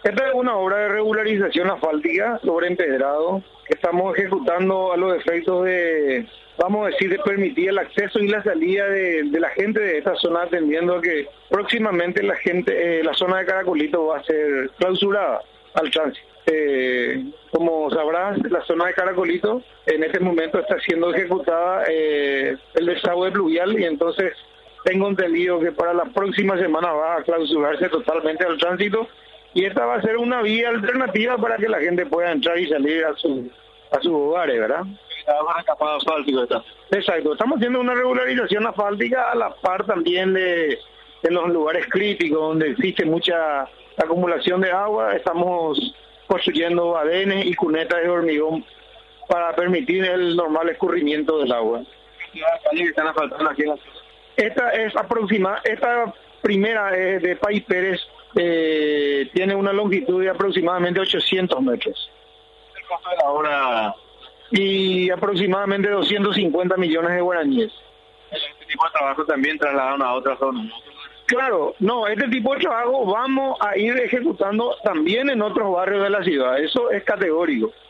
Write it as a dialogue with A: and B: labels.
A: Esta es una obra de regularización asfáltica sobre empedrado que estamos ejecutando a los efectos de, vamos a decir, de permitir el acceso y la salida de la gente de esta zona, atendiendo a que próximamente la zona de Caracolito va a ser clausurada al tránsito. Como sabrás, la zona de Caracolito en este momento está siendo ejecutada el desagüe pluvial, y entonces tengo entendido que para la próxima semana va a clausurarse totalmente al tránsito, y esta va a ser una vía alternativa para que la gente pueda entrar y salir a sus hogares, ¿verdad? Exacto, estamos haciendo una regularización asfáltica a la par también de los lugares críticos donde existe mucha acumulación de agua. Estamos construyendo badenes y cunetas de hormigón para permitir el normal escurrimiento del agua. Esta primera de País Pérez tiene una longitud de aproximadamente 800 metros.
B: El costo de la obra
A: y aproximadamente 250 millones de guaraníes.
B: Este tipo de trabajo también trasladaron a otras zonas, ¿no?
A: Claro, no, este tipo de trabajo vamos a ir ejecutando también en otros barrios de la ciudad, eso es categórico.